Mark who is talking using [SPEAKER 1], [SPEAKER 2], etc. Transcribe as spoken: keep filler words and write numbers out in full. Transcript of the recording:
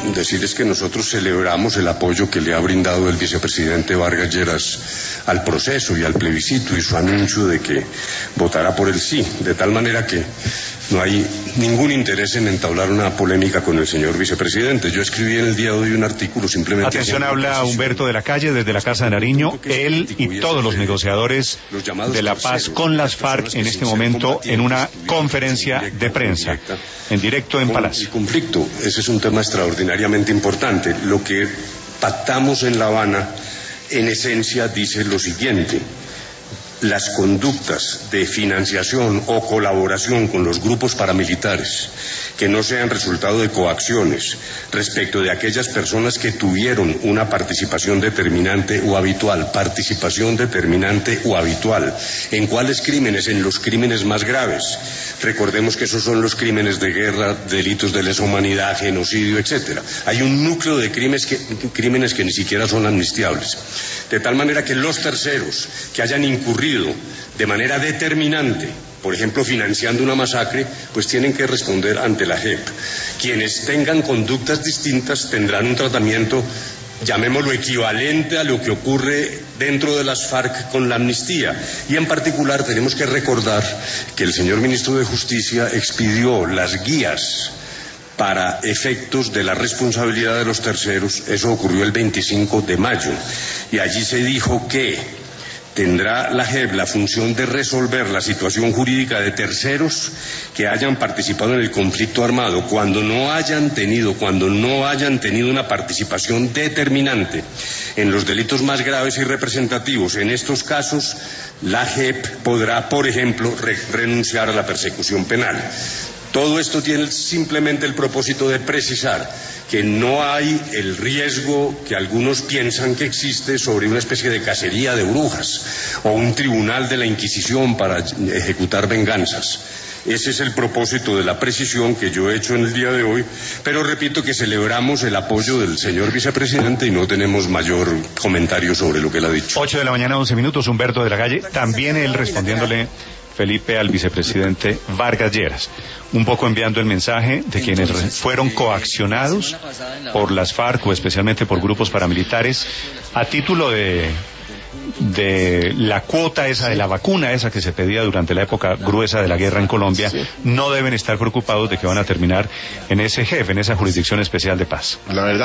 [SPEAKER 1] decirles que nosotros celebramos el apoyo que le ha brindado el vicepresidente Vargas Lleras al proceso y al plebiscito y su anuncio de que votará por el sí, de tal manera que no hay ningún interés en entablar una polémica con el señor vicepresidente. Yo escribí en el día de hoy un artículo simplemente...
[SPEAKER 2] Atención, habla Humberto de la Calle desde la Casa de Nariño, él y todos los negociadores de la paz con las FARC en este momento en una conferencia de prensa, en directo en Palacio.
[SPEAKER 1] El conflicto, ese es un tema extraordinariamente importante. Lo que pactamos en La Habana, en esencia, dice lo siguiente: las conductas de financiación o colaboración con los grupos paramilitares que no sean resultado de coacciones respecto de aquellas personas que tuvieron una participación determinante o habitual, participación determinante o habitual, ¿en cuáles crímenes? En los crímenes más graves. Recordemos que esos son los crímenes de guerra, delitos de lesa humanidad, genocidio, etcétera. Hay un núcleo de crímenes que, crímenes que ni siquiera son amnistiables. De tal manera que los terceros que hayan incurrido de manera determinante, por ejemplo, financiando una masacre, pues tienen que responder ante la J E P. Quienes tengan conductas distintas tendrán un tratamiento, llamémoslo equivalente a lo que ocurre dentro de las FARC con la amnistía. Y en particular tenemos que recordar que el señor ministro de Justicia expidió las guías para efectos de la responsabilidad de los terceros. Eso ocurrió el veinticinco de mayo, y allí se dijo que tendrá la J E P la función de resolver la situación jurídica de terceros que hayan participado en el conflicto armado cuando no hayan tenido, cuando no hayan tenido una participación determinante en los delitos más graves y representativos. En estos casos, la J E P podrá, por ejemplo, re- renunciar a la persecución penal. Todo esto tiene simplemente el propósito de precisar que no hay el riesgo que algunos piensan que existe sobre una especie de cacería de brujas o un tribunal de la Inquisición para ejecutar venganzas. Ese es el propósito de la precisión que yo he hecho en el día de hoy, pero repito que celebramos el apoyo del señor vicepresidente y no tenemos mayor comentario sobre lo que él ha dicho.
[SPEAKER 2] Ocho de la mañana, once minutos, Humberto de la Calle, también él respondiéndole, Felipe, al vicepresidente Vargas Lleras, un poco enviando el mensaje de quienes fueron coaccionados por las FARC o especialmente por grupos paramilitares a título de de la cuota esa, de la vacuna esa que se pedía durante la época gruesa de la guerra en Colombia. No deben estar preocupados de que van a terminar en ese jefe, en esa jurisdicción especial de paz.
[SPEAKER 3] La verdad